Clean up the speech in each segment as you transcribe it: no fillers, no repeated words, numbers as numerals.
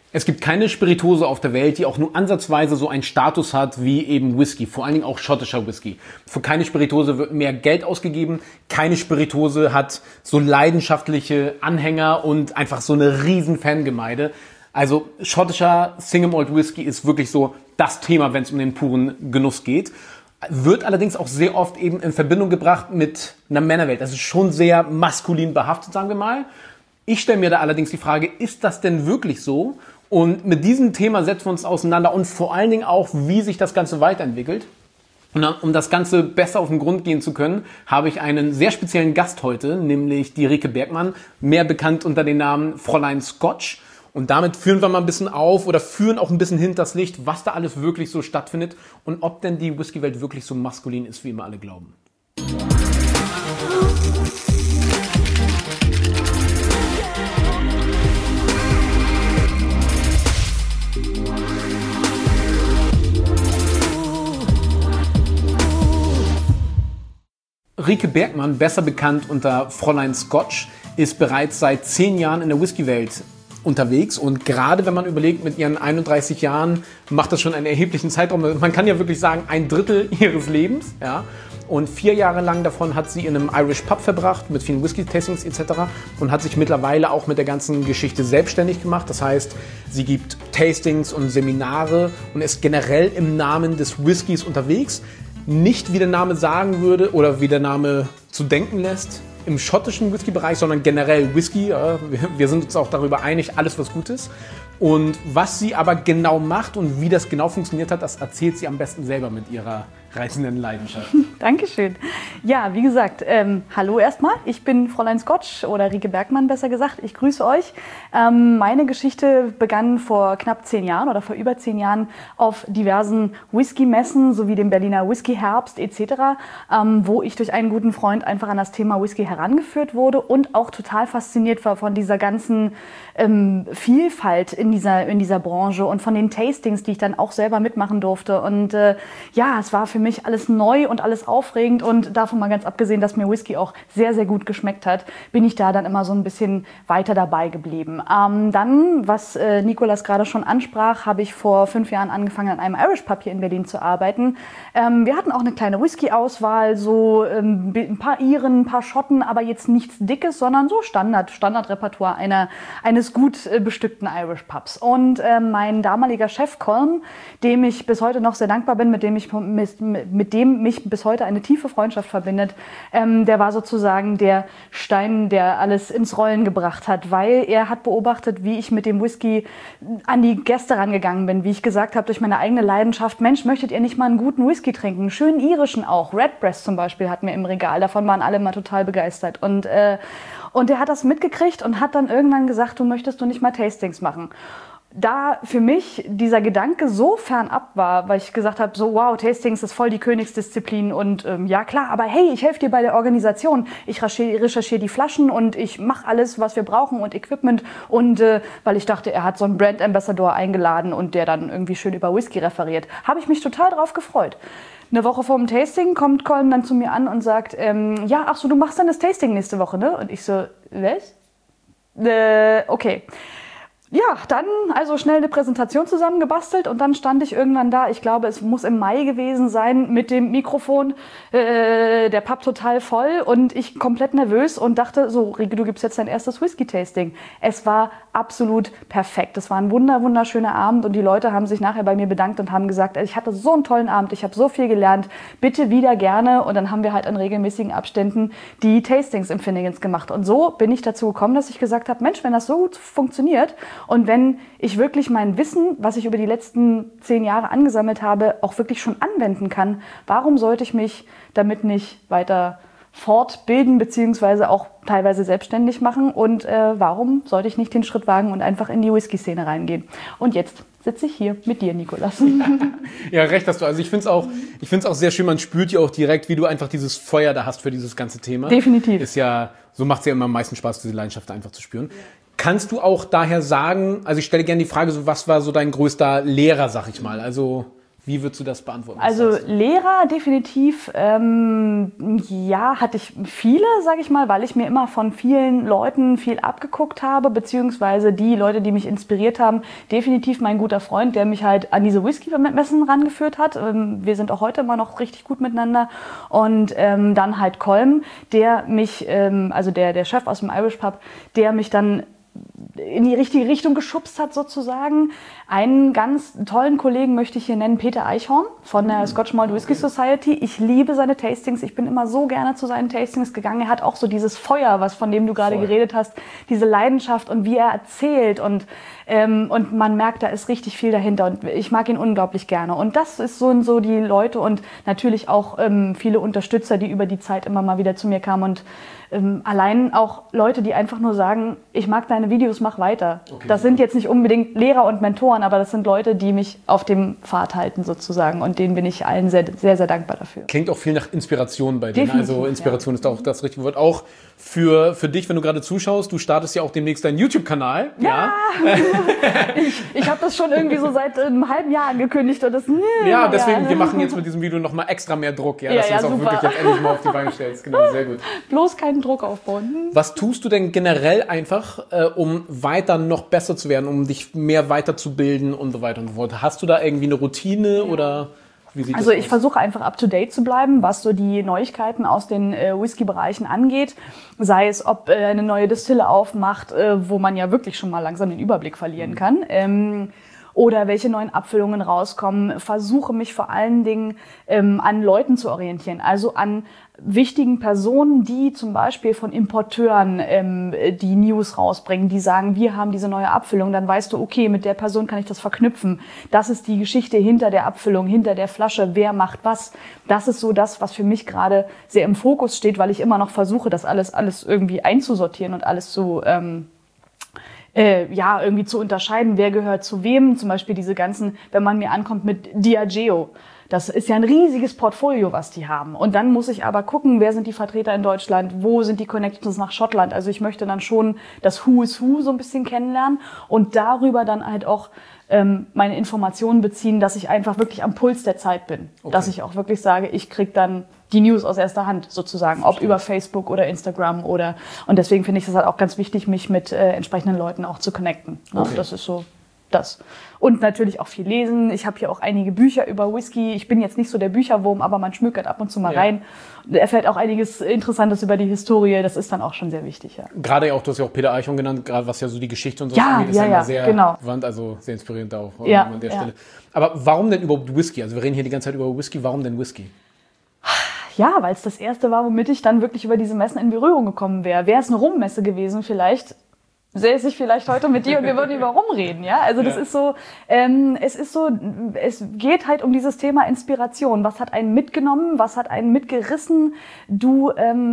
Es gibt keine Spirituose auf der Welt, die auch nur ansatzweise so einen Status hat wie eben Whisky, vor allen Dingen auch schottischer Whisky. Für keine Spirituose wird mehr Geld ausgegeben, keine Spirituose hat so leidenschaftliche Anhänger und einfach so eine riesen Fangemeinde. Also schottischer Single Malt Whisky ist wirklich so das Thema, wenn es um den puren Genuss geht. Wird allerdings auch sehr oft eben in Verbindung gebracht mit einer Männerwelt. Das ist schon sehr maskulin behaftet, sagen wir mal. Ich stelle mir da allerdings die Frage, ist das denn wirklich so? Und mit diesem Thema setzen wir uns auseinander und vor allen Dingen auch, wie sich das Ganze weiterentwickelt. Und dann, um das Ganze besser auf den Grund gehen zu können, habe ich einen sehr speziellen Gast heute, nämlich die Rike Bergmann, mehr bekannt unter dem Namen Fräulein Scotch. Und damit führen wir mal ein bisschen auf oder führen auch ein bisschen hinters Licht, was da alles wirklich so stattfindet und ob denn die Whiskywelt wirklich so maskulin ist, wie immer alle glauben. Rike Bergmann, besser bekannt unter Fräulein Scotch, ist bereits seit 10 Jahren in der Whiskywelt unterwegs und gerade wenn man überlegt, mit ihren 31 Jahren macht das schon einen erheblichen Zeitraum. Man kann ja wirklich sagen, 1/3 ihres Lebens. Ja? Und 4 Jahre lang davon hat sie in einem Irish Pub verbracht, mit vielen Whisky-Tastings etc. und hat sich mittlerweile auch mit der ganzen Geschichte selbstständig gemacht. Das heißt, sie gibt Tastings und Seminare und ist generell im Namen des Whiskys unterwegs. Nicht, wie der Name sagen würde oder wie der Name zu denken lässt, im schottischen Whisky-Bereich, sondern generell Whisky. Wir sind uns auch darüber einig, alles was gut ist. Und was sie aber genau macht und wie das genau funktioniert hat, das erzählt sie am besten selber mit ihrer reißenden Leidenschaft. Dankeschön. Ja, wie gesagt, hallo erstmal. Ich bin Fräulein Scotch oder Rike Bergmann besser gesagt. Ich grüße euch. Meine Geschichte begann vor knapp 10 Jahren oder vor über 10 Jahren auf diversen Whisky-Messen sowie dem Berliner Whisky-Herbst etc., wo ich durch einen guten Freund einfach an das Thema Whisky herangeführt wurde und auch total fasziniert war von dieser ganzen Vielfalt in dieser Branche und von den Tastings, die ich dann auch selber mitmachen durfte. Und ja, es war für mich alles neu und alles aufregend und davon mal ganz abgesehen, dass mir Whisky auch sehr, sehr gut geschmeckt hat, bin ich da dann immer so ein bisschen weiter dabei geblieben. Dann, was Nicolas gerade schon ansprach, habe ich vor 5 Jahren angefangen, an einem Irish Pub hier in Berlin zu arbeiten. Wir hatten auch eine kleine Whisky-Auswahl, so ein paar Iren, ein paar Schotten, aber jetzt nichts Dickes, sondern so Standardrepertoire eines gut bestückten Irish Pubs. Und mein damaliger Chef Colm, dem ich bis heute noch sehr dankbar bin, mit dem mich bis heute eine tiefe Freundschaft verbindet, der war sozusagen der Stein, der alles ins Rollen gebracht hat, weil er hat beobachtet, wie ich mit dem Whisky an die Gäste rangegangen bin, wie ich gesagt habe, durch meine eigene Leidenschaft, Mensch, möchtet ihr nicht mal einen guten Whisky trinken, einen schönen irischen auch, Redbreast zum Beispiel hatten wir im Regal, davon waren alle mal total begeistert und er hat das mitgekriegt und hat dann irgendwann gesagt, möchtest du nicht mal Tastings machen? Da für mich dieser Gedanke so fernab war, weil ich gesagt habe, so wow, Tastings ist voll die Königsdisziplin und ja klar, aber hey, ich helfe dir bei der Organisation. Ich recherchiere die Flaschen und ich mache alles, was wir brauchen und Equipment und weil ich dachte, er hat so einen Brand Ambassador eingeladen und der dann irgendwie schön über Whisky referiert, habe ich mich total drauf gefreut. Eine Woche vor dem Tasting kommt Colin dann zu mir an und sagt, ja, ach so, du machst dann das Tasting nächste Woche, ne? Und ich so, was? Okay. Ja, dann also schnell eine Präsentation zusammengebastelt und dann stand ich irgendwann da, ich glaube, es muss im Mai gewesen sein, mit dem Mikrofon, der Pub total voll und ich komplett nervös und dachte, so Rike, du gibst jetzt dein erstes Whisky-Tasting. Es war absolut perfekt. Es war ein wunderschöner Abend und die Leute haben sich nachher bei mir bedankt und haben gesagt, ich hatte so einen tollen Abend, ich habe so viel gelernt, bitte wieder gerne und dann haben wir halt in regelmäßigen Abständen die Tastings im Finnegan's gemacht und so bin ich dazu gekommen, dass ich gesagt habe, Mensch, wenn das so gut funktioniert und wenn ich wirklich mein Wissen, was ich über die letzten 10 Jahre angesammelt habe, auch wirklich schon anwenden kann, warum sollte ich mich damit nicht weiter fortbilden beziehungsweise auch teilweise selbstständig machen und warum sollte ich nicht den Schritt wagen und einfach in die Whisky-Szene reingehen? Und jetzt sitze ich hier mit dir, Nicolas. Ja, recht hast du. Also ich finde es auch sehr schön, man spürt ja auch direkt, wie du einfach dieses Feuer da hast für dieses ganze Thema. Definitiv. Ist ja, so macht es ja immer am meisten Spaß, diese Leidenschaft einfach zu spüren. Ja. Kannst du auch daher sagen, also ich stelle gerne die Frage, so, was war so dein größter Lehrer, sag ich mal? Also Wie würdest du das beantworten? Also Lehrer definitiv, ja, hatte ich viele, sage ich mal, weil ich mir immer von vielen Leuten viel abgeguckt habe, beziehungsweise die Leute, die mich inspiriert haben, definitiv mein guter Freund, der mich halt an diese Whisky-Messen rangeführt hat. Wir sind auch heute immer noch richtig gut miteinander. Und dann halt Colm, der mich, also der Chef aus dem Irish Pub, der mich dann in die richtige Richtung geschubst hat sozusagen. Einen ganz tollen Kollegen möchte ich hier nennen, Peter Eichhorn von der Scotch Malt Whisky Society. Ich liebe seine Tastings. Ich bin immer so gerne zu seinen Tastings gegangen. Er hat auch so dieses Feuer, von dem du gerade geredet hast, diese Leidenschaft und wie er erzählt und man merkt, da ist richtig viel dahinter und ich mag ihn unglaublich gerne. Und das ist so die Leute und natürlich auch viele Unterstützer, die über die Zeit immer mal wieder zu mir kamen und allein auch Leute, die einfach nur sagen, ich mag deine Videos, mach weiter. Okay, das sind jetzt nicht unbedingt Lehrer und Mentoren, aber das sind Leute, die mich auf dem Pfad halten sozusagen und denen bin ich allen sehr, sehr, sehr dankbar dafür. Klingt auch viel nach Inspiration bei denen. Definitiv, also Inspiration ist auch das richtige Wort. Auch für dich, wenn du gerade zuschaust, du startest ja auch demnächst deinen YouTube-Kanal. Ja. Ich habe das schon irgendwie so seit einem halben Jahr angekündigt. Und das, ja, deswegen, wir machen jetzt mit diesem Video nochmal extra mehr Druck, dass du es auch wirklich jetzt endlich mal auf die Beine stellst. Genau, sehr gut. Bloß keinen Druck aufbauen. Was tust du denn generell einfach, um weiter noch besser zu werden, um dich mehr weiterzubilden und so weiter und so fort? Hast du da irgendwie eine Routine oder wie sieht das aus? Ich versuche einfach up-to-date zu bleiben, was so die Neuigkeiten aus den Whisky-Bereichen angeht. Sei es, ob eine neue Distille aufmacht, wo man ja wirklich schon mal langsam den Überblick verlieren kann. Oder welche neuen Abfüllungen rauskommen, versuche mich vor allen Dingen an Leuten zu orientieren, also an wichtigen Personen, die zum Beispiel von Importeuren die News rausbringen, die sagen, wir haben diese neue Abfüllung, dann weißt du, okay, mit der Person kann ich das verknüpfen. Das ist die Geschichte hinter der Abfüllung, hinter der Flasche, wer macht was. Das ist so das, was für mich gerade sehr im Fokus steht, weil ich immer noch versuche, das alles irgendwie einzusortieren und alles so irgendwie zu unterscheiden, wer gehört zu wem. Zum Beispiel diese ganzen, wenn man mir ankommt mit Diageo. Das ist ja ein riesiges Portfolio, was die haben. Und dann muss ich aber gucken, wer sind die Vertreter in Deutschland, wo sind die Connections nach Schottland. Also ich möchte dann schon das Who is Who so ein bisschen kennenlernen und darüber dann halt auch meine Informationen beziehen, dass ich einfach wirklich am Puls der Zeit bin. Okay. Dass ich auch wirklich sage, ich krieg dann die News aus erster Hand sozusagen, ob über Facebook oder Instagram und deswegen finde ich es halt auch ganz wichtig, mich mit entsprechenden Leuten auch zu connecten. Okay. Das ist so das. Und natürlich auch viel lesen. Ich habe hier auch einige Bücher über Whisky. Ich bin jetzt nicht so der Bücherwurm, aber man schmökert ab und zu mal rein. Er erfährt auch einiges Interessantes über die Historie. Das ist dann auch schon sehr wichtig, ja. Gerade auch, du hast ja auch Peter Eichhorn genannt, gerade was ja so die Geschichte und so angeht, ist immer sehr relevant, also sehr inspirierend auch an der Stelle. Aber warum denn überhaupt Whisky? Also wir reden hier die ganze Zeit über Whisky. Warum denn Whisky? Ja, weil es das erste war, womit ich dann wirklich über diese Messen in Berührung gekommen wäre. Wäre es eine Rummesse gewesen vielleicht, säße ich vielleicht heute mit dir und wir würden über Rum reden, ja? Also das ist so, es geht halt um dieses Thema Inspiration. Was hat einen mitgenommen? Was hat einen mitgerissen? Du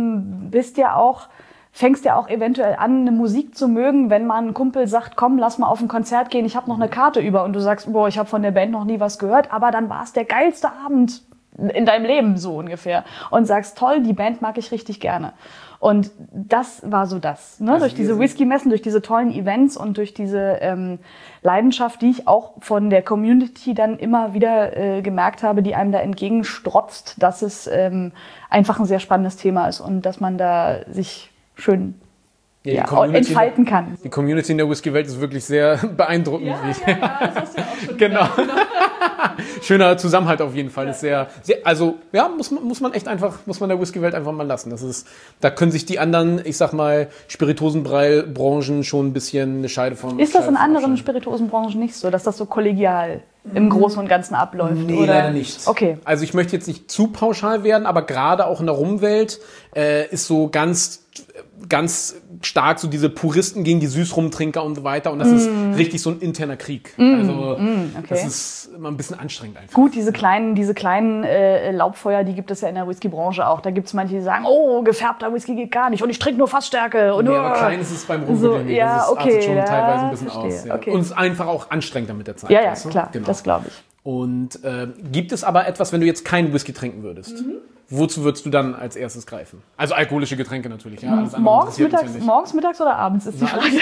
fängst ja auch eventuell an, eine Musik zu mögen, wenn mal ein Kumpel sagt, komm, lass mal auf ein Konzert gehen, ich habe noch eine Karte über und du sagst, boah, ich habe von der Band noch nie was gehört, aber dann war es der geilste Abend in deinem Leben so ungefähr und sagst, toll, die Band mag ich richtig gerne. Und das war so das, ne? Also durch diese Whisky-Messen, durch diese tollen Events und durch diese Leidenschaft, die ich auch von der Community dann immer wieder gemerkt habe, die einem da entgegenstrotzt, dass es einfach ein sehr spannendes Thema ist und dass man da sich schön entfalten kann. Die Community in der Whisky-Welt ist wirklich sehr beeindruckend. Ja, das hast du ja auch schon genau. Schöner Zusammenhalt auf jeden Fall. Ja. Ist sehr, also ja, muss man der Whisky-Welt einfach mal lassen. Da können sich die anderen, ich sag mal, Spirituosenbranchen schon ein bisschen eine Scheide von. Ist das in anderen Spirituosenbranchen nicht so, dass das so kollegial im Großen und Ganzen abläuft? Nee, oder? Leider nicht. Okay. Also ich möchte jetzt nicht zu pauschal werden, aber gerade auch in der Rumwelt ist so ganz stark so diese Puristen gegen die Süßrumtrinker und so weiter. Und das ist richtig so ein interner Krieg. Also das ist immer ein bisschen anstrengend einfach. Gut, diese kleinen Laubfeuer, die gibt es ja in der Whiskybranche auch. Da gibt es manche, die sagen, oh, gefärbter Whisky geht gar nicht und ich trinke nur Fassstärke. Und aber klein ist es beim Rum so, nicht. Ja, das okay, artet schon teilweise ein bisschen aus. Ja. Okay. Und es ist einfach auch anstrengender mit der Zeit. Ja, klar, genau. Das glaube ich. Und gibt es aber etwas, wenn du jetzt keinen Whisky trinken würdest, wozu würdest du dann als erstes greifen? Also alkoholische Getränke natürlich. Ja? Alles andere Morgens, interessiert uns ja morgens, mittags oder abends ist die Frage.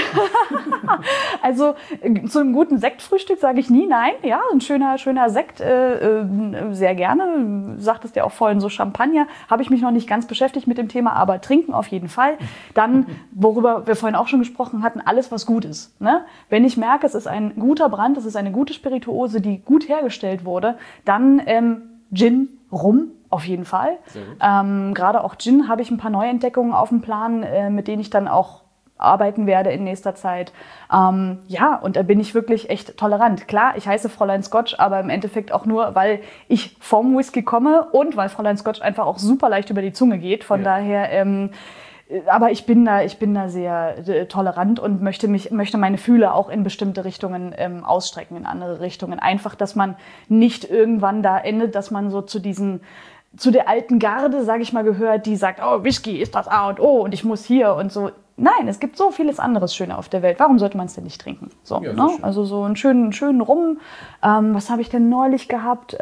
Also zu einem guten Sektfrühstück sage ich nie nein. Ja, ein schöner Sekt, sehr gerne. Sagtest ja auch vorhin so Champagner. Habe ich mich noch nicht ganz beschäftigt mit dem Thema, aber trinken auf jeden Fall. Dann, worüber wir vorhin auch schon gesprochen hatten, alles, was gut ist. Ne? Wenn ich merke, es ist ein guter Brand, es ist eine gute Spirituose, die gut hergestellt wurde, dann Gin, Rum auf jeden Fall. Gerade auch Gin habe ich ein paar Neuentdeckungen auf dem Plan, mit denen ich dann auch arbeiten werde in nächster Zeit. Ja, und da bin ich wirklich echt tolerant. Klar, ich heiße Fräulein Scotch, aber im Endeffekt auch nur, weil ich vom Whisky komme und weil Fräulein Scotch einfach auch super leicht über die Zunge geht. Von daher... aber ich bin da sehr tolerant und möchte meine Fühler auch in bestimmte Richtungen ausstrecken, in andere Richtungen. Einfach, dass man nicht irgendwann da endet, dass man so zu der alten Garde, sage ich mal, gehört, die sagt, oh, Whisky ist das A und O und ich muss hier und so. Nein, es gibt so vieles anderes Schöne auf der Welt. Warum sollte man es denn nicht trinken? So, ja, ne? Also so einen schönen Rum. Was habe ich denn neulich gehabt?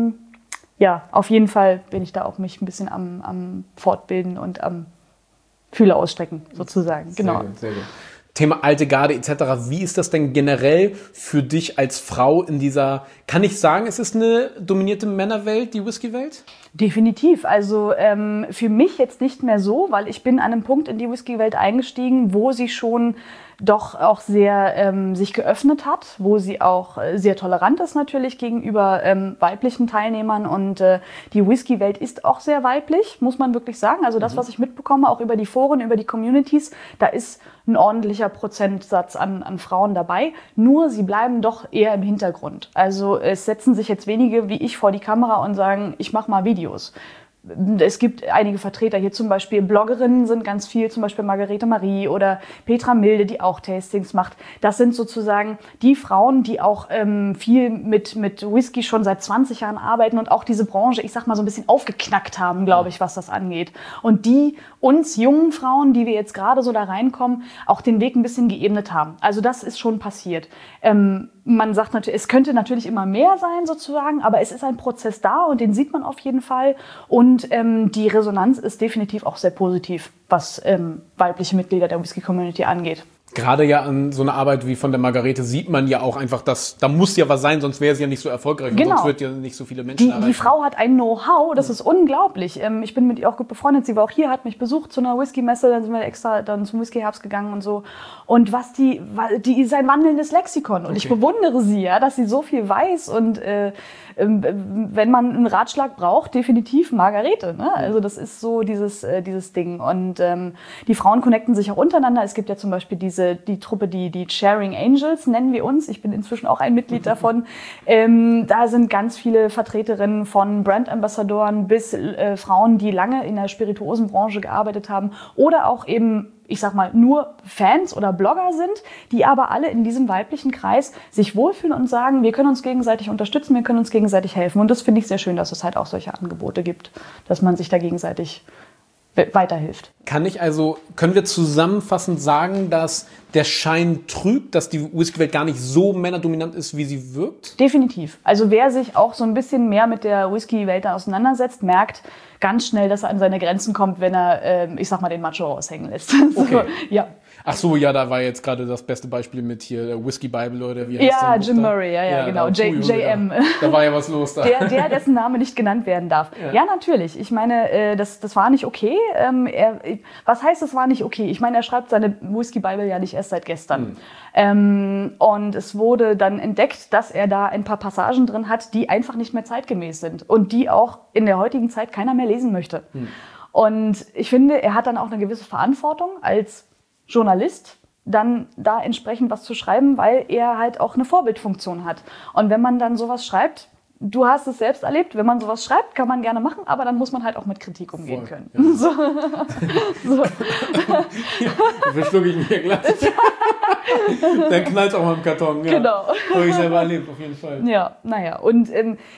Ja, auf jeden Fall bin ich da auch mich ein bisschen am Fortbilden und am Fühler ausstrecken, sozusagen. Genau. Sehr gut, sehr gut. Thema alte Garde etc. Wie ist das denn generell für dich als Frau in dieser, kann ich sagen, es ist eine dominierte Männerwelt, die Whisky-Welt? Definitiv. Also für mich jetzt nicht mehr so, weil ich bin an einem Punkt in die Whisky-Welt eingestiegen, wo sie schon doch auch sehr sich geöffnet hat, wo sie auch sehr tolerant ist natürlich gegenüber weiblichen Teilnehmern und die Whisky-Welt ist auch sehr weiblich, muss man wirklich sagen. Also das, was ich mitbekomme, auch über die Foren, über die Communities, da ist ein ordentlicher Prozentsatz an Frauen dabei, nur sie bleiben doch eher im Hintergrund. Also es setzen sich jetzt wenige wie ich vor die Kamera und sagen, ich mache mal Videos. Es gibt einige Vertreter hier, zum Beispiel Bloggerinnen sind ganz viel, zum Beispiel Margarete Marie oder Petra Milde, die auch Tastings macht. Das sind sozusagen die Frauen, die auch viel mit Whisky schon seit 20 Jahren arbeiten und auch diese Branche, ich sag mal, so ein bisschen aufgeknackt haben, glaube ich, was das angeht. Und die uns jungen Frauen, die wir jetzt gerade so da reinkommen, auch den Weg ein bisschen geebnet haben. Also das ist schon passiert. Man sagt natürlich, es könnte natürlich immer mehr sein sozusagen, aber es ist ein Prozess da und den sieht man auf jeden Fall. Und die Resonanz ist definitiv auch sehr positiv, was weibliche Mitglieder der Whisky-Community angeht. Gerade ja an so einer Arbeit wie von der Margarete sieht man ja auch einfach, dass da muss ja was sein, sonst wäre sie ja nicht so erfolgreich. Genau. Sonst wird ja nicht so viele Menschen erreichen. Die Frau hat ein Know-how, das ist unglaublich. Ich bin mit ihr auch gut befreundet. Sie war auch hier, hat mich besucht zu einer Whisky-Messe, dann sind wir extra dann zum Whisky-Herbst gegangen und so. Und die ist ein wandelndes Lexikon. Und ich bewundere sie, ja, dass sie so viel weiß. Und wenn man einen Ratschlag braucht, definitiv Margarete. Ne? Also das ist so dieses Ding. Und die Frauen connecten sich auch untereinander. Es gibt ja zum Beispiel die Truppe, die Sharing Angels nennen wir uns. Ich bin inzwischen auch ein Mitglied davon. Da sind ganz viele Vertreterinnen von Brand-Ambassadoren bis Frauen, die lange in der Spirituosenbranche gearbeitet haben oder auch eben, ich sag mal, nur Fans oder Blogger sind, die aber alle in diesem weiblichen Kreis sich wohlfühlen und sagen, wir können uns gegenseitig unterstützen, wir können uns gegenseitig helfen. Und das finde ich sehr schön, dass es halt auch solche Angebote gibt, dass man sich da gegenseitig weiterhilft. Können wir zusammenfassend sagen, dass der Schein trügt, dass die Whisky-Welt gar nicht so männerdominant ist, wie sie wirkt? Definitiv. Also wer sich auch so ein bisschen mehr mit der Whisky-Welt auseinandersetzt, merkt ganz schnell, dass er an seine Grenzen kommt, wenn er, ich sag mal, den Macho raushängen lässt. Okay. Ja. Ach so, ja, da war jetzt gerade das beste Beispiel mit hier der Whisky Bible oder wie heißt der? Ja, Jim Murray, ja, genau. JM. Da war ja was los da. Dessen Name nicht genannt werden darf. Ja, natürlich. Ich meine, das war nicht okay. Was heißt, das war nicht okay? Ich meine, er schreibt seine Whisky Bible ja nicht erst seit gestern. Und es wurde dann entdeckt, dass er da ein paar Passagen drin hat, die einfach nicht mehr zeitgemäß sind und die auch in der heutigen Zeit keiner mehr lesen möchte. Und ich finde, er hat dann auch eine gewisse Verantwortung als Journalist, dann da entsprechend was zu schreiben, weil er halt auch eine Vorbildfunktion hat. Und wenn man dann sowas schreibt, du hast es selbst erlebt, wenn man sowas schreibt, kann man gerne machen, aber dann muss man halt auch mit Kritik umgehen können. Ja. So. Ja, verschlucke ich mir glatt. Dann knallt auch mal im Karton. Ja. Genau. Habe ich selber erlebt, auf jeden Fall. Ja, naja. Und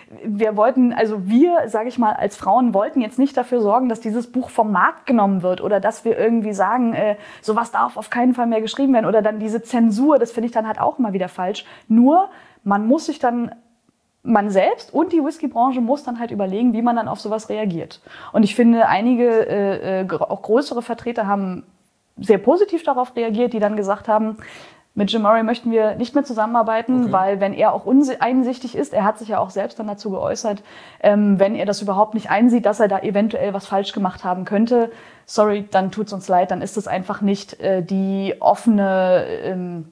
wir, sage ich mal, als Frauen wollten jetzt nicht dafür sorgen, dass dieses Buch vom Markt genommen wird oder dass wir irgendwie sagen, sowas darf auf keinen Fall mehr geschrieben werden oder dann diese Zensur, das finde ich dann halt auch immer wieder falsch. Nur, man muss sich dann man selbst und die Whiskybranche muss dann halt überlegen, wie man dann auf sowas reagiert. Und ich finde, einige auch größere Vertreter haben sehr positiv darauf reagiert, die dann gesagt haben, mit Jim Murray möchten wir nicht mehr zusammenarbeiten, weil wenn er auch einsichtig ist, er hat sich ja auch selbst dann dazu geäußert, wenn er das überhaupt nicht einsieht, dass er da eventuell was falsch gemacht haben könnte, sorry, dann tut's uns leid, dann ist es einfach nicht der offene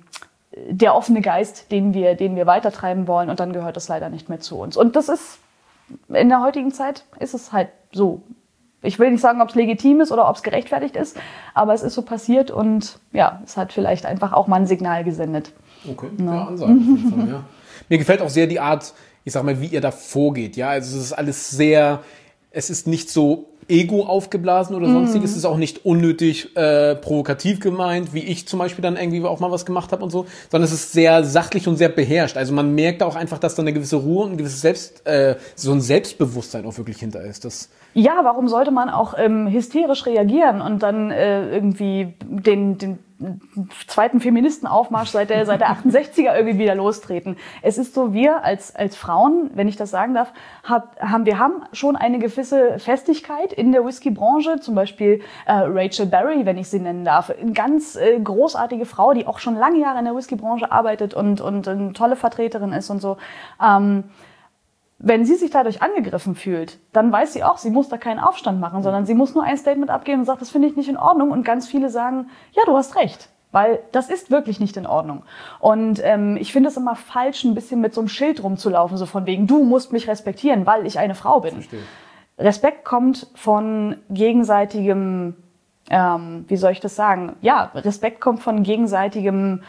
Geist, den wir weitertreiben wollen und dann gehört das leider nicht mehr zu uns. Und das ist, in der heutigen Zeit ist es halt so. Ich will nicht sagen, ob es legitim ist oder ob es gerechtfertigt ist, aber es ist so passiert und ja, es hat vielleicht einfach auch mal ein Signal gesendet. Okay, ja, Ansage auf jeden Fall, ja. Mir gefällt auch sehr die Art, ich sag mal, wie ihr da vorgeht. Ja, also es ist alles sehr, es ist nicht so Ego aufgeblasen oder sonstiges. Es ist auch nicht unnötig provokativ gemeint, wie ich zum Beispiel dann irgendwie auch mal was gemacht habe und so, sondern es ist sehr sachlich und sehr beherrscht. Also man merkt auch einfach, dass da eine gewisse Ruhe und ein gewisses so ein Selbstbewusstsein auch wirklich hinter ist. Ja, warum sollte man auch hysterisch reagieren und dann irgendwie den zweiten Feministenaufmarsch seit der 68er irgendwie wieder lostreten? Es ist so, wir als Frauen, wenn ich das sagen darf, wir haben schon eine gewisse Festigkeit in der Whiskybranche. Zum Beispiel Rachel Berry, wenn ich sie nennen darf. Eine ganz großartige Frau, die auch schon lange Jahre in der Whiskybranche arbeitet und eine tolle Vertreterin ist und so. Wenn sie sich dadurch angegriffen fühlt, dann weiß sie auch, sie muss da keinen Aufstand machen, sondern sie muss nur ein Statement abgeben und sagt, das finde ich nicht in Ordnung. Und ganz viele sagen, ja, du hast recht, weil das ist wirklich nicht in Ordnung. Und ich finde es immer falsch, ein bisschen mit so einem Schild rumzulaufen, so von wegen, du musst mich respektieren, weil ich eine Frau bin. Verstehe. Respekt kommt von gegenseitigem, wie soll ich das sagen? Ja, Respekt kommt von gegenseitigem,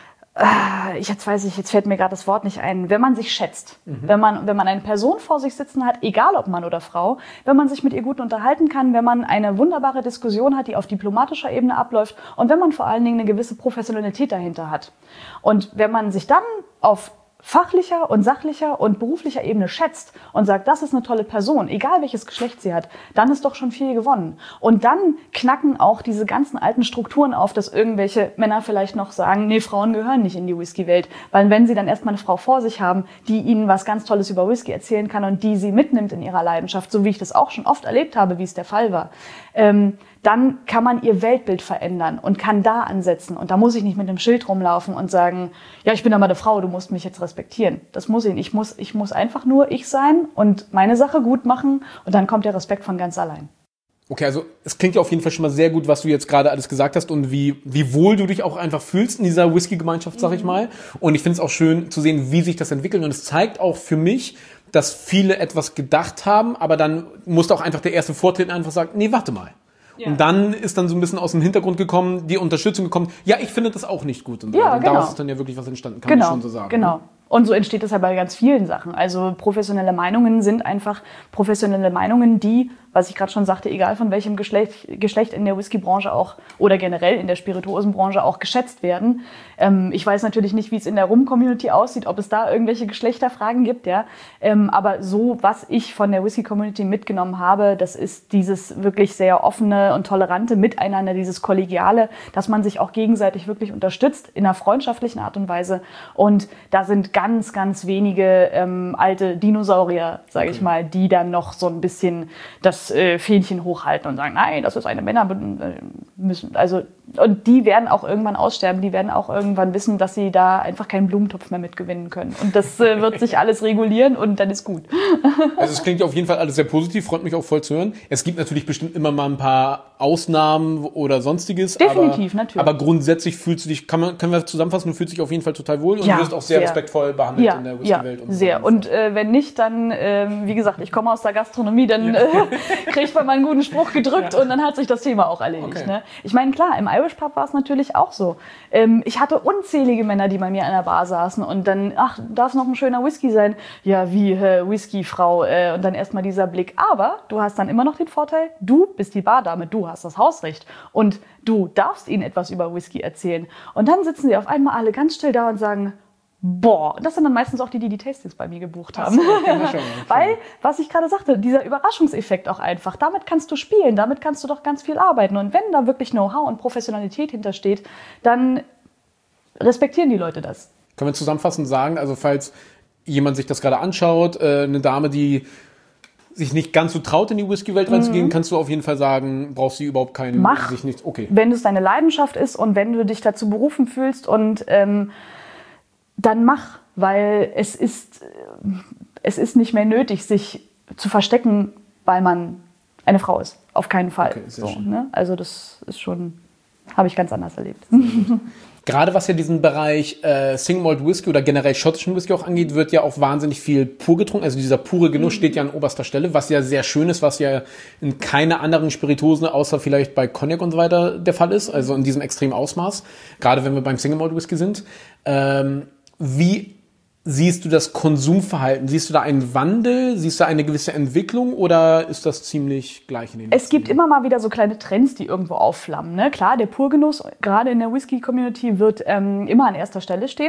jetzt fällt mir gerade das Wort nicht ein, wenn man sich schätzt, wenn man eine Person vor sich sitzen hat, egal ob Mann oder Frau, wenn man sich mit ihr gut unterhalten kann, wenn man eine wunderbare Diskussion hat, die auf diplomatischer Ebene abläuft und wenn man vor allen Dingen eine gewisse Professionalität dahinter hat. Und wenn man sich dann auf fachlicher und sachlicher und beruflicher Ebene schätzt und sagt, das ist eine tolle Person, egal welches Geschlecht sie hat, dann ist doch schon viel gewonnen. Und dann knacken auch diese ganzen alten Strukturen auf, dass irgendwelche Männer vielleicht noch sagen, nee, Frauen gehören nicht in die Whisky-Welt. Weil wenn sie dann erstmal eine Frau vor sich haben, die ihnen was ganz Tolles über Whisky erzählen kann und die sie mitnimmt in ihrer Leidenschaft, so wie ich das auch schon oft erlebt habe, wie es der Fall war, dann kann man ihr Weltbild verändern und kann da ansetzen. Und da muss ich nicht mit einem Schild rumlaufen und sagen, ja, ich bin aber eine Frau, du musst mich jetzt respektieren. Das muss ich nicht. Ich muss einfach nur ich sein und meine Sache gut machen und dann kommt der Respekt von ganz allein. Okay, also es klingt ja auf jeden Fall schon mal sehr gut, was du jetzt gerade alles gesagt hast und wie wohl du dich auch einfach fühlst in dieser Whisky-Gemeinschaft, sag ich mal. Und ich finde es auch schön zu sehen, wie sich das entwickelt. Und es zeigt auch für mich, dass viele etwas gedacht haben, aber dann musste auch einfach der erste Vortritt einfach sagen, nee, warte mal. Ja. Und dann ist dann so ein bisschen aus dem Hintergrund gekommen, die Unterstützung gekommen, ja, ich finde das auch nicht gut. Und ja, genau. Daraus ist dann ja wirklich was entstanden, kann man schon so sagen. Genau. Und so entsteht das ja bei ganz vielen Sachen. Also professionelle Meinungen sind einfach professionelle Meinungen, die, was ich gerade schon sagte, egal von welchem Geschlecht in der Whiskybranche auch oder generell in der Spirituosenbranche auch geschätzt werden. Ich weiß natürlich nicht, wie es in der Rum-Community aussieht, ob es da irgendwelche Geschlechterfragen gibt, ja. Aber so, was ich von der Whisky-Community mitgenommen habe, das ist dieses wirklich sehr offene und tolerante Miteinander, dieses Kollegiale, dass man sich auch gegenseitig wirklich unterstützt in einer freundschaftlichen Art und Weise. Und da sind ganz, ganz wenige alte Dinosaurier, sage ich mal, die dann noch so ein bisschen das Fähnchen hochhalten und sagen, nein, das ist eine Männer müssen. Also, und die werden auch irgendwann aussterben, die werden auch irgendwann wissen, dass sie da einfach keinen Blumentopf mehr mitgewinnen können. Und das wird sich alles regulieren und dann ist gut. Also es klingt auf jeden Fall alles sehr positiv, freut mich auch voll zu hören. Es gibt natürlich bestimmt immer mal ein paar Ausnahmen oder sonstiges. Definitiv, natürlich. Aber grundsätzlich fühlst du dich, können wir zusammenfassen, du fühlst dich auf jeden Fall total wohl und du wirst auch sehr respektvoll behandelt in der Whisky-Welt. Ja, sehr. Und wenn nicht, dann, wie gesagt, ich komme aus der Gastronomie, dann kriegt man mal einen guten Spruch gedrückt und dann hat sich das Thema auch erledigt. Okay. Ne? Ich meine, klar, im Irish Pub war es natürlich auch so. Ich hatte unzählige Männer, die bei mir an der Bar saßen und dann, ach, darf es noch ein schöner Whisky sein? Ja, wie Whisky-Frau. Und dann erstmal dieser Blick. Aber du hast dann immer noch den Vorteil, du bist die Bardame, du hast das Hausrecht und du darfst ihnen etwas über Whisky erzählen. Und dann sitzen sie auf einmal alle ganz still da und sagen, boah, das sind dann meistens auch die Tastings bei mir gebucht haben. Weil, was ich gerade sagte, dieser Überraschungseffekt auch einfach, damit kannst du spielen, damit kannst du doch ganz viel arbeiten. Und wenn da wirklich Know-how und Professionalität hintersteht, dann respektieren die Leute das. Können wir zusammenfassend sagen, also falls jemand sich das gerade anschaut, eine Dame, die sich nicht ganz so traut, in die Whisky-Welt reinzugehen, kannst du auf jeden Fall sagen, brauchst du überhaupt keinen... Mach, sich nicht, okay. Wenn es deine Leidenschaft ist und wenn du dich dazu berufen fühlst und dann mach, weil es ist nicht mehr nötig, sich zu verstecken, weil man eine Frau ist. Auf keinen Fall. Okay, sehr schön. Ne? Also das ist schon, habe ich ganz anders erlebt. Gerade was ja diesen Bereich Single Malt Whisky oder generell schottischen Whisky auch angeht, wird ja auch wahnsinnig viel pur getrunken. Also dieser pure Genuss steht ja an oberster Stelle, was ja sehr schön ist, was ja in keiner anderen Spirituosen, außer vielleicht bei Cognac und so weiter, der Fall ist. Also in diesem extremen Ausmaß. Gerade wenn wir beim Single Malt Whisky sind. Wie siehst du das Konsumverhalten? Siehst du da einen Wandel? Siehst du eine gewisse Entwicklung oder ist das ziemlich gleich in den Es gibt immer mal wieder so kleine Trends, die irgendwo aufflammen. Ne? Klar, der Purgenuss, gerade in der Whisky-Community, wird immer an erster Stelle stehen.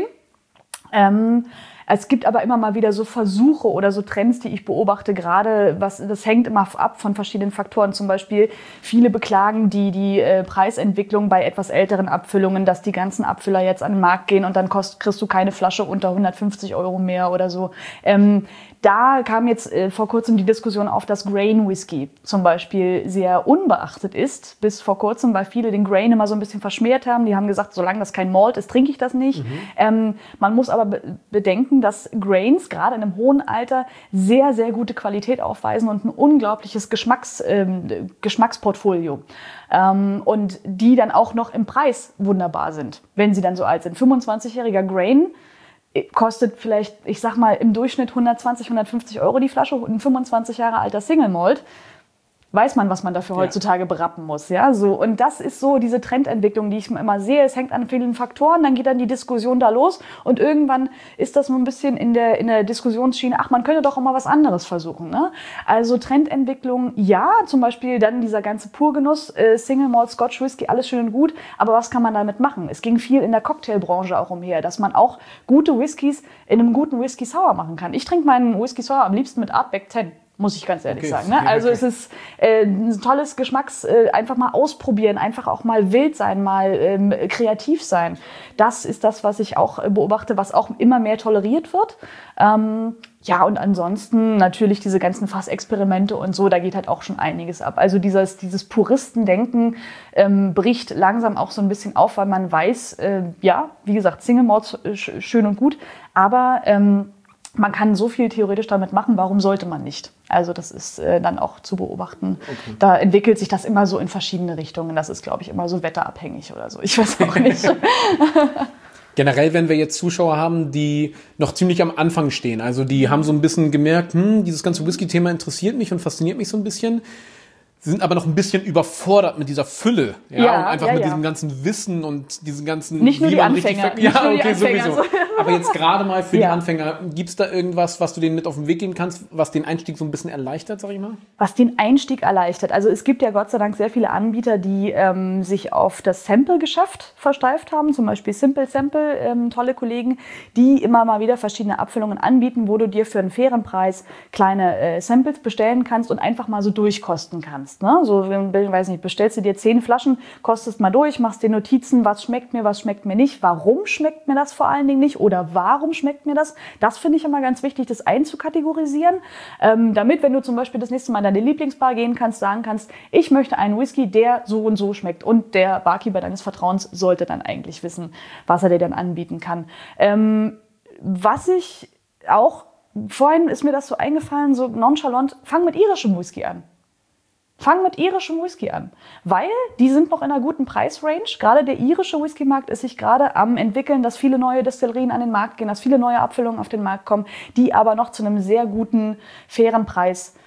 Es gibt aber immer mal wieder so Versuche oder so Trends, die ich beobachte, gerade das hängt immer ab von verschiedenen Faktoren. Zum Beispiel viele beklagen die Preisentwicklung bei etwas älteren Abfüllungen, dass die ganzen Abfüller jetzt an den Markt gehen und dann kriegst du keine Flasche unter 150 € mehr oder so. Da kam jetzt vor kurzem die Diskussion auf, dass Grain Whisky zum Beispiel sehr unbeachtet ist, bis vor kurzem, weil viele den Grain immer so ein bisschen verschmäht haben. Die haben gesagt, solange das kein Malt ist, trinke ich das nicht. Man muss aber bedenken, dass Grains gerade in einem hohen Alter sehr, sehr gute Qualität aufweisen und ein unglaubliches Geschmacksportfolio. Und die dann auch noch im Preis wunderbar sind, wenn sie dann so alt sind. 25-jähriger Grain kostet vielleicht, ich sag mal, im Durchschnitt 120, 150 € die Flasche. Ein 25 Jahre alter Single Malt, weiß man, was man dafür heutzutage berappen muss. Ja? So, und das ist so diese Trendentwicklung, die ich immer sehe. Es hängt an vielen Faktoren, dann geht dann die Diskussion da los und irgendwann ist das so ein bisschen in der Diskussionsschiene, ach, man könnte doch auch mal was anderes versuchen. Ne? Also Trendentwicklung, ja, zum Beispiel dann dieser ganze Purgenuss, Single Malt, Scotch Whisky, alles schön und gut, aber was kann man damit machen? Es ging viel in der Cocktailbranche auch umher, dass man auch gute Whiskys in einem guten Whisky Sour machen kann. Ich trinke meinen Whisky Sour am liebsten mit Artback 10. Muss ich ganz ehrlich sagen. Ne? Also es ist ein tolles Geschmacks, einfach mal ausprobieren, einfach auch mal wild sein, mal kreativ sein. Das ist das, was ich auch beobachte, was auch immer mehr toleriert wird. Ja, und ansonsten natürlich diese ganzen Fassexperimente und so, da geht halt auch schon einiges ab. Also dieses Puristendenken bricht langsam auch so ein bisschen auf, weil man weiß, ja, wie gesagt, Single Malt schön und gut, aber man kann so viel theoretisch damit machen, warum sollte man nicht? Also das ist dann auch zu beobachten. Okay. Da entwickelt sich das immer so in verschiedene Richtungen. Das ist, glaube ich, immer so wetterabhängig oder so. Ich weiß auch nicht. Generell, wenn wir jetzt Zuschauer haben, die noch ziemlich am Anfang stehen, also die haben so ein bisschen gemerkt, dieses ganze Whisky-Thema interessiert mich und fasziniert mich so ein bisschen, sind aber noch ein bisschen überfordert mit dieser Fülle, und einfach mit diesem ganzen Wissen und diesen ganzen... Nicht nur die Anfänger. Sowieso. Aber jetzt gerade mal für die Anfänger, gibt's da irgendwas, was du denen mit auf den Weg geben kannst, was den Einstieg so ein bisschen erleichtert, sag ich mal? Was den Einstieg erleichtert? Also es gibt ja Gott sei Dank sehr viele Anbieter, die sich auf das Sample-Geschäft versteift haben, zum Beispiel Simple Sample, tolle Kollegen, die immer mal wieder verschiedene Abfüllungen anbieten, wo du dir für einen fairen Preis kleine Samples bestellen kannst und einfach mal so durchkosten kannst. Ne? So, weiß nicht, bestellst du dir 10 Flaschen, kostest mal durch, machst dir Notizen, was schmeckt mir nicht, warum schmeckt mir das vor allen Dingen nicht oder warum schmeckt mir das? Das finde ich immer ganz wichtig, das einzukategorisieren, damit, wenn du zum Beispiel das nächste Mal in deine Lieblingsbar gehen kannst, sagen kannst, ich möchte einen Whisky, der so und so schmeckt und der Barkeeper deines Vertrauens sollte dann eigentlich wissen, was er dir dann anbieten kann. Was ich auch, vorhin ist mir das so eingefallen, so nonchalant, fang mit irischem Whisky an. Fang mit irischem Whisky an, weil die sind noch in einer guten Preisrange. Gerade der irische Whiskymarkt ist sich gerade am entwickeln, dass viele neue Destillerien an den Markt gehen, dass viele neue Abfüllungen auf den Markt kommen, die aber noch zu einem sehr guten, fairen Preis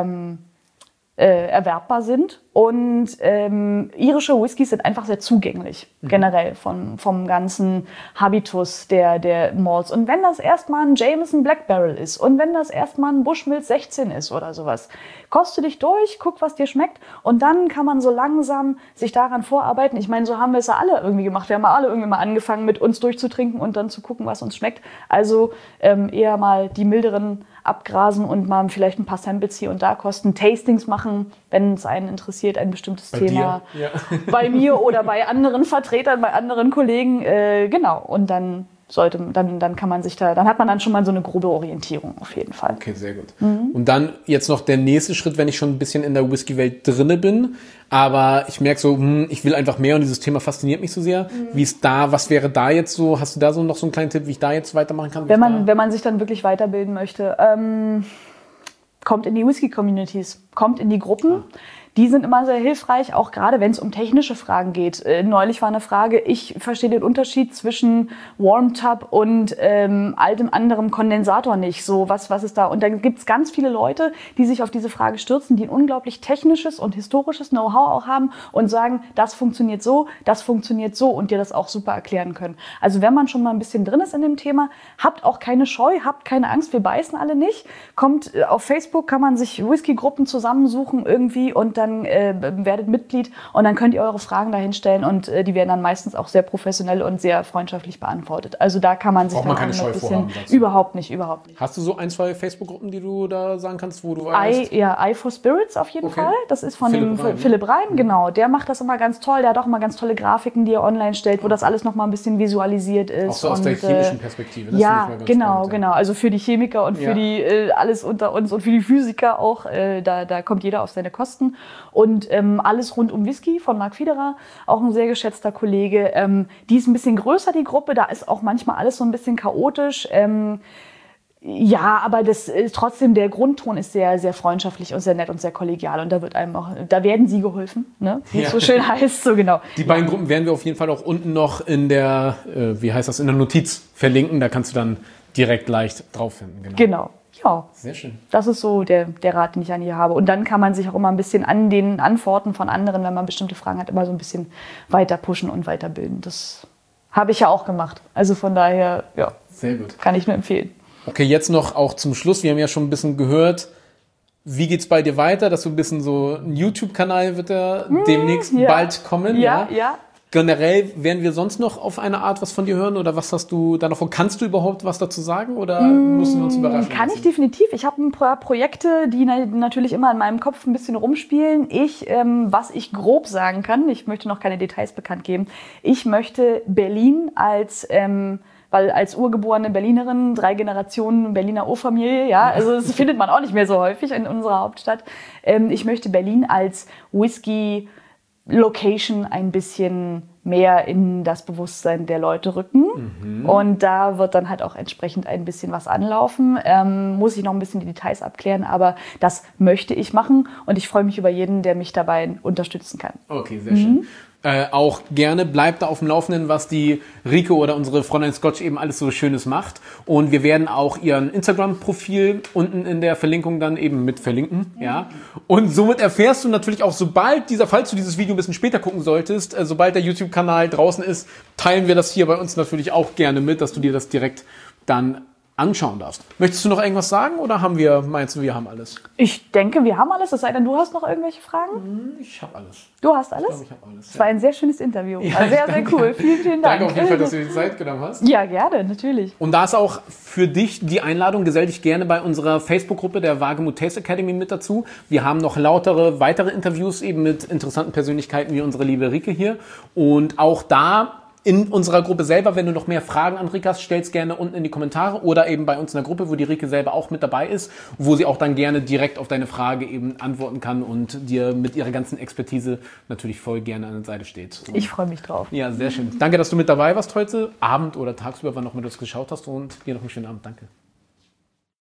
erwerbbar sind. Und irische Whiskys sind einfach sehr zugänglich, generell vom ganzen Habitus der Malts. Und wenn das erstmal ein Jameson Black Barrel ist und wenn das erstmal ein Bushmills 16 ist oder sowas, koste dich durch, guck, was dir schmeckt und dann kann man so langsam sich daran vorarbeiten. Ich meine, so haben wir es ja alle irgendwie gemacht. Wir haben alle irgendwie mal angefangen, mit uns durchzutrinken und dann zu gucken, was uns schmeckt. Also eher mal die milderen abgrasen und mal vielleicht ein paar Samples hier und da kosten, Tastings machen, wenn es einen interessiert, ein bestimmtes Thema. Bei mir oder bei anderen Vertretern, bei anderen Kollegen, genau. Und dann dann kann man sich dann hat man dann schon mal so eine grobe Orientierung auf jeden Fall. Okay, sehr gut. Und dann jetzt noch der nächste Schritt, wenn ich schon ein bisschen in der Whisky-Welt drinne bin, aber ich merke so, ich will einfach mehr und dieses Thema fasziniert mich so sehr. Was wäre da jetzt so, hast du da so noch so einen kleinen Tipp, wie ich da jetzt weitermachen kann? Wenn man sich dann wirklich weiterbilden möchte, kommt in die Whisky-Communities, kommt in die Gruppen. Die sind immer sehr hilfreich, auch gerade wenn es um technische Fragen geht. Neulich war eine Frage, ich verstehe den Unterschied zwischen Warm Tub und altem anderem Kondensator nicht. So, was ist da? Und dann gibt es ganz viele Leute, die sich auf diese Frage stürzen, die ein unglaublich technisches und historisches Know-how auch haben und sagen, das funktioniert so und dir das auch super erklären können. Also wenn man schon mal ein bisschen drin ist in dem Thema, habt auch keine Scheu, habt keine Angst, wir beißen alle nicht. Kommt auf Facebook, kann man sich Whisky-Gruppen zusammensuchen irgendwie und dann werdet Mitglied und dann könnt ihr eure Fragen dahin stellen und die werden dann meistens auch sehr professionell und sehr freundschaftlich beantwortet. Also da kann man sich dann keine Scheu vorhaben. Überhaupt nicht. Hast du so ein, zwei Facebook-Gruppen, die du da sagen kannst, wo du weißt? Eye for Spirits auf jeden Fall. Das ist von Philipp Reim, genau. Der macht das immer ganz toll. Der hat auch immer ganz tolle Grafiken, die er online stellt, wo das alles nochmal ein bisschen visualisiert ist. Auch so aus der chemischen Perspektive. Das ja, genau. Also für die Chemiker und für die alles unter uns und für die Physiker auch. Da kommt jeder auf seine Kosten. Und alles rund um Whisky von Marc Fiederer, auch ein sehr geschätzter Kollege. Die ist ein bisschen größer, die Gruppe. Da ist auch manchmal alles so ein bisschen chaotisch. Ja, aber das ist trotzdem, der Grundton ist sehr, sehr freundschaftlich und sehr nett und sehr kollegial. Und da werden sie geholfen, ne? Wie es so schön heißt, so genau. Die beiden Gruppen werden wir auf jeden Fall auch unten noch in der, in der Notiz verlinken. Da kannst du dann direkt leicht drauf finden. Genau. Ja, sehr schön. Das ist so der Rat, den ich an ihr habe. Und dann kann man sich auch immer ein bisschen an den Antworten von anderen, wenn man bestimmte Fragen hat, immer so ein bisschen weiter pushen und weiterbilden. Das habe ich ja auch gemacht. Also von daher, ja, sehr gut. Kann ich nur empfehlen. Okay, jetzt noch auch zum Schluss. Wir haben ja schon ein bisschen gehört, wie geht's bei dir weiter? Dass du ein bisschen so ein YouTube-Kanal wird ja demnächst bald kommen. Ja. Generell werden wir sonst noch auf eine Art was von dir hören oder was hast du da noch vor? Kannst du überhaupt was dazu sagen oder müssen wir uns überraschen lassen? Kann ich definitiv. Ich habe ein paar Projekte, die natürlich immer in meinem Kopf ein bisschen rumspielen. Was ich grob sagen kann, ich möchte noch keine Details bekannt geben, ich möchte Berlin weil als urgeborene Berlinerin, 3 Generationen Berliner Urfamilie, ja, also das findet man auch nicht mehr so häufig in unserer Hauptstadt. Ich möchte Berlin als Whisky-Location ein bisschen mehr in das Bewusstsein der Leute rücken. Und da wird dann halt auch entsprechend ein bisschen was anlaufen. Muss ich noch ein bisschen die Details abklären, aber das möchte ich machen und ich freue mich über jeden, der mich dabei unterstützen kann. Okay, sehr schön. Auch gerne bleibt da auf dem Laufenden, was die Rike oder unsere Fräulein Scotch eben alles so Schönes macht. Und wir werden auch ihren Instagram-Profil unten in der Verlinkung dann eben mit verlinken. Ja. Und somit erfährst du natürlich auch, falls du dieses Video ein bisschen später gucken solltest, sobald der YouTube-Kanal draußen ist, teilen wir das hier bei uns natürlich auch gerne mit, dass du dir das direkt dann anschauen darfst. Möchtest du noch irgendwas sagen oder meinst du, wir haben alles? Ich denke, wir haben alles, es sei denn, du hast noch irgendwelche Fragen? Ich habe alles. Du hast alles? Ich glaube, ich habe alles. Es war ein sehr schönes Interview. Ja, sehr, sehr cool. Vielen Dank. Danke auf jeden Fall, dass du dir die Zeit genommen hast. Ja, gerne, natürlich. Und da ist auch für dich die Einladung, gesell dich gerne bei unserer Facebook-Gruppe der Wagemut Taste Academy mit dazu. Wir haben noch weitere Interviews eben mit interessanten Persönlichkeiten wie unsere liebe Rike hier. Und auch da in unserer Gruppe selber, wenn du noch mehr Fragen an Rike hast, stell's gerne unten in die Kommentare oder eben bei uns in der Gruppe, wo die Rike selber auch mit dabei ist, wo sie auch dann gerne direkt auf deine Frage eben antworten kann und dir mit ihrer ganzen Expertise natürlich voll gerne an der Seite steht. Und ich freue mich drauf. Ja, sehr schön. Danke, dass du mit dabei warst heute Abend oder tagsüber, wann auch immer du das geschaut hast und dir noch einen schönen Abend. Danke.